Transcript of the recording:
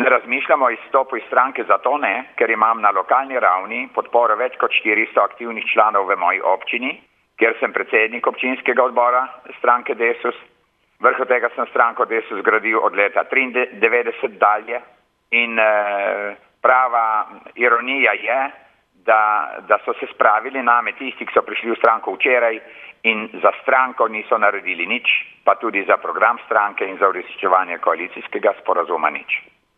Ne razmišljam o izstopu iz stranke zato ne, ker imam na lokalni ravni podporo več kot 400 aktivnih članov v moji občini, kjer sem predsednik občinskega odbora stranke Desus. Vrhu tega sem stranko Desus gradil od leta 1993 dalje in prava ironija je, da so se spravili name tisti, ki so prišli v stranko včeraj in za stranko niso naredili nič, pa tudi za program stranke in za uresničevanje koalicijskega sporazuma nič.